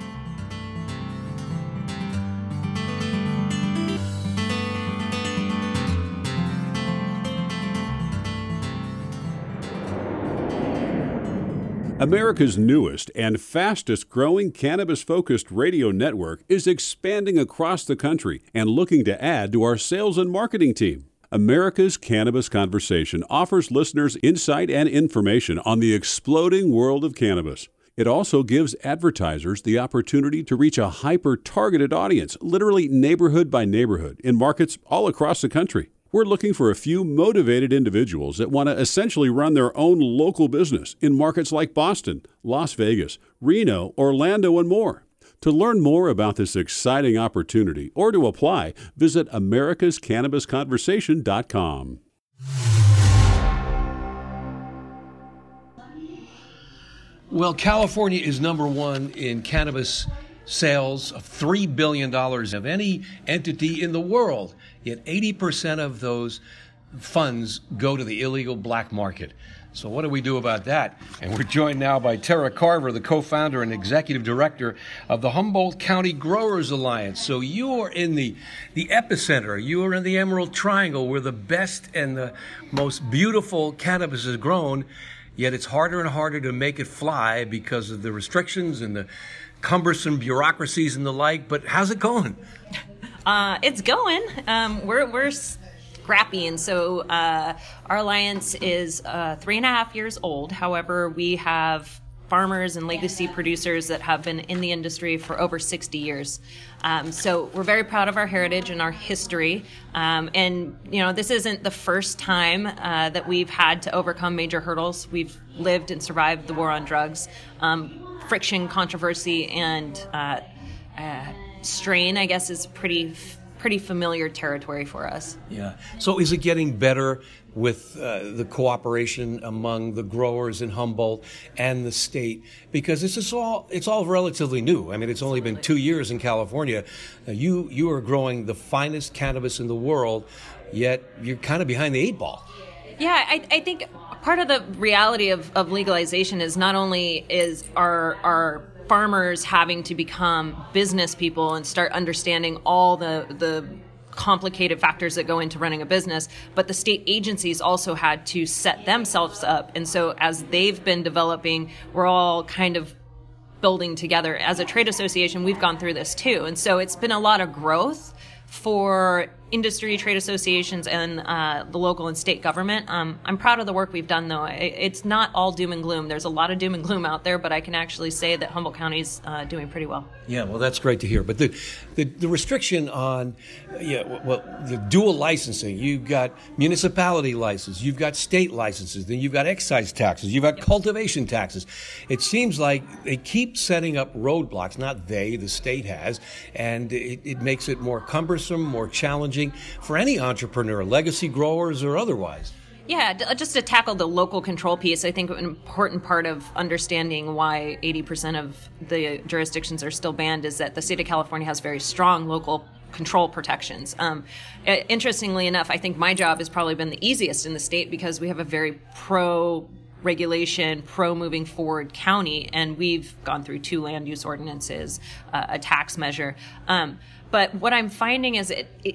America's newest and fastest growing cannabis-focused radio network is expanding across the country and looking to add to our sales and marketing team. America's Cannabis Conversation offers listeners insight and information on the exploding world of cannabis. It also gives advertisers the opportunity to reach a hyper-targeted audience, literally neighborhood by neighborhood, in markets all across the country. We're looking for a few motivated individuals that want to essentially run their own local business in markets like Boston, Las Vegas, Reno, Orlando, and more. To learn more about this exciting opportunity or to apply, visit americas cannabis conversation dot com. Well, California is number one in cannabis sales of three billion dollars of any entity in the world. Yet eighty percent of those funds go to the illegal black market. So what do we do about that? And we're joined now by Tara Carver, the co-founder and executive director of the Humboldt County Growers Alliance. So you are in the, the epicenter. You are in the Emerald Triangle where the best and the most beautiful cannabis is grown. Yet it's harder and harder to make it fly because of the restrictions and the cumbersome bureaucracies and the like. But how's it going? Uh, it's going. Um, we're we're scrappy, and so uh, our alliance is uh, three and a half years old. However, we have farmers and legacy producers that have been in the industry for over sixty years. Um, so we're very proud of our heritage and our history. Um, and, you know, this isn't the first time uh, that we've had to overcome major hurdles. We've lived and survived the war on drugs, um, friction, controversy, and uh, uh, strain, I guess, is pretty pretty familiar territory for us. Yeah. So is it getting better with uh, the cooperation among the growers in Humboldt and the state? Because this is all, it's all relatively new. I mean, it's only been two years in California. Uh, you, you are growing the finest cannabis in the world, yet you're kind of behind the eight ball. Yeah, I, I think part of the reality of, of legalization is not only is our, our farmers having to become business people and start understanding all the the complicated factors that go into running a business, but the state agencies also had to set themselves up. And so as they've been developing, we're all kind of building together. As a trade association, we've gone through this too. And so it's been a lot of growth for industry, trade associations, and uh, the local and state government. Um, I'm proud of the work we've done, though. It, it's not all doom and gloom. There's a lot of doom and gloom out there, but I can actually say that Humboldt County's uh, doing pretty well. Yeah, well, that's great to hear. But the the, the restriction on, yeah, well, the dual licensing, you've got municipality license, you've got state licenses, then you've got excise taxes, you've got yep. cultivation taxes. It seems like they keep setting up roadblocks, not they, the state has, and it, it makes it more cumbersome, more challenging for any entrepreneur, legacy growers or otherwise. Yeah, just to tackle the local control piece, I think an important part of understanding why eighty percent of the jurisdictions are still banned is that the state of California has very strong local control protections. Um, interestingly enough, I think my job has probably been the easiest in the state because we have a very pro regulation, pro moving forward county, and we've gone through two land use ordinances, uh, a tax measure. Um, but what I'm finding is it, it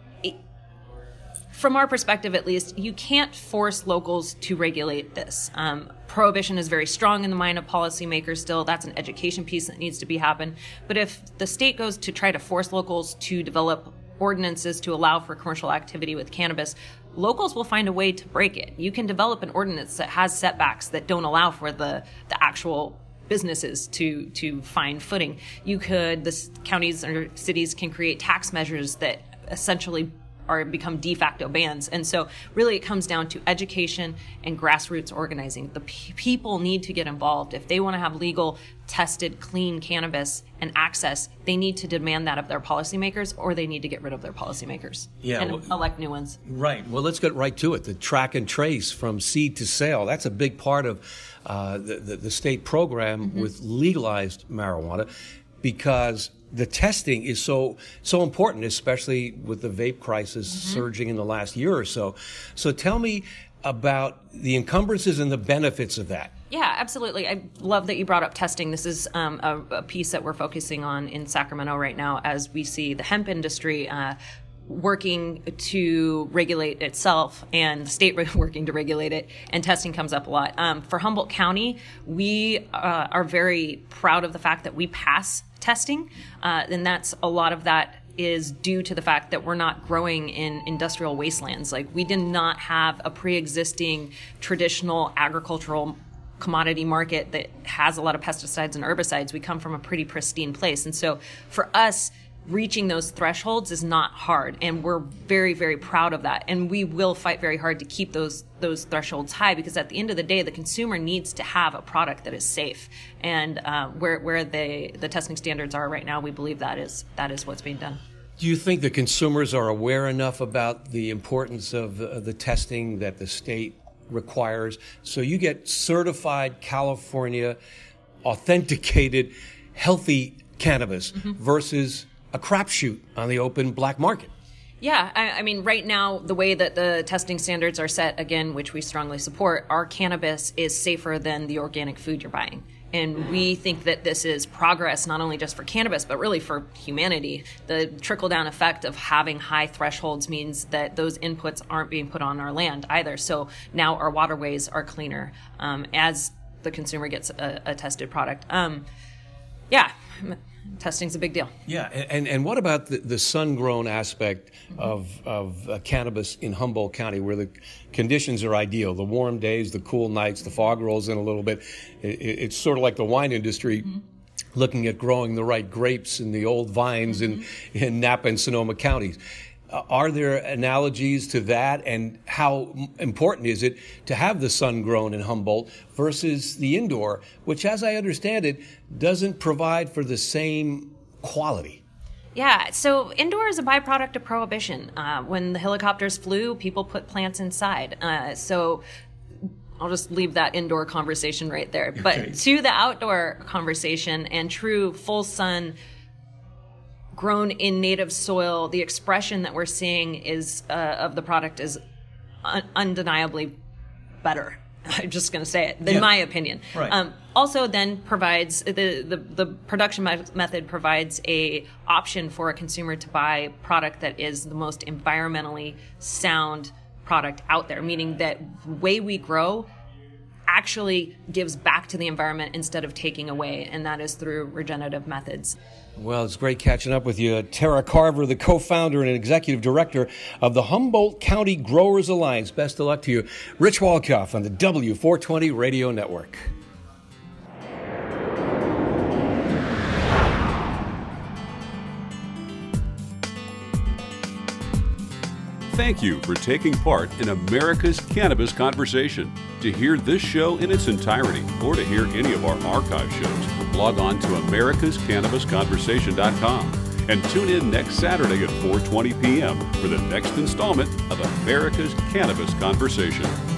from our perspective, at least, you can't force locals to regulate this. Um, prohibition is very strong in the mind of policymakers still. That's an education piece that needs to be happen. But if the state goes to try to force locals to develop ordinances to allow for commercial activity with cannabis, locals will find a way to break it. You can develop an ordinance that has setbacks that don't allow for the, the actual businesses to to find footing. You could, the counties or cities can create tax measures that essentially are become de facto bans. And so really it comes down to education and grassroots organizing. The p- people need to get involved. If they want to have legal, tested, clean cannabis and access, they need to demand that of their policymakers, or they need to get rid of their policymakers yeah, and well, elect new ones. Right. Well, let's get right to it. The track and trace from seed to sale. That's a big part of uh, the, the, the state program mm-hmm. with legalized marijuana, because the testing is so so important, especially with the vape crisis mm-hmm. surging in the last year or so. So tell me about the encumbrances and the benefits of that. Yeah, absolutely. I love that you brought up testing. This is um, a, a piece that we're focusing on in Sacramento right now as we see the hemp industry uh, working to regulate itself and the state working to regulate it, and testing comes up a lot. Um, for Humboldt County, we uh, are very proud of the fact that we pass testing, uh, and that's a lot of that is due to the fact that we're not growing in industrial wastelands. Like, we did not have a pre-existing traditional agricultural commodity market that has a lot of pesticides and herbicides. We come from a pretty pristine place. And so for us, reaching those thresholds is not hard, and we're very, very proud of that. And we will fight very hard to keep those those thresholds high, because at the end of the day, the consumer needs to have a product that is safe. And uh, where where the the testing standards are right now, we believe that is that is what's being done. Do you think the consumers are aware enough about the importance of the, of the testing that the state requires? So you get certified California, authenticated, healthy cannabis mm-hmm. versus a crapshoot on the open black market. Yeah, I, I mean, right now, the way that the testing standards are set, again, which we strongly support, our cannabis is safer than the organic food you're buying. And we think that this is progress, not only just for cannabis, but really for humanity. The trickle-down effect of having high thresholds means that those inputs aren't being put on our land either. So now our waterways are cleaner um, as the consumer gets a, a tested product. Um, yeah. Testing's a big deal. Yeah, and and what about the, the sun-grown aspect of of uh, cannabis in Humboldt County, where the conditions are ideal? The warm days, the cool nights, the fog rolls in a little bit. It, it's sort of like the wine industry, mm-hmm. looking at growing the right grapes in the old vines mm-hmm. in, in Napa and Sonoma counties. Uh, are there analogies to that, and how important is it to have the sun-grown in Humboldt versus the indoor, which, as I understand it, doesn't provide for the same quality? Yeah, so indoor is a byproduct of prohibition. Uh, when the helicopters flew, people put plants inside. Uh, so I'll just leave that indoor conversation right there. Okay. But to the outdoor conversation and true full sun, grown in native soil, the expression that we're seeing is uh, of the product is un- undeniably better. I'm just going to say it, in yeah. my opinion. Right. Um, also, then provides the the, the production me- method provides a option for a consumer to buy product that is the most environmentally sound product out there. Meaning that the way we grow actually gives back to the environment instead of taking away, and that is through regenerative methods. Well, it's great catching up with you. Tara Carver, the co-founder and executive director of the Humboldt County Growers Alliance. Best of luck to you. Rich Walkoff on the W four twenty Radio Network. Thank you for taking part in America's Cannabis Conversation. To hear this show in its entirety or to hear any of our archive shows, log on to americas cannabis conversation dot com and tune in next Saturday at four twenty p.m. for the next installment of America's Cannabis Conversation.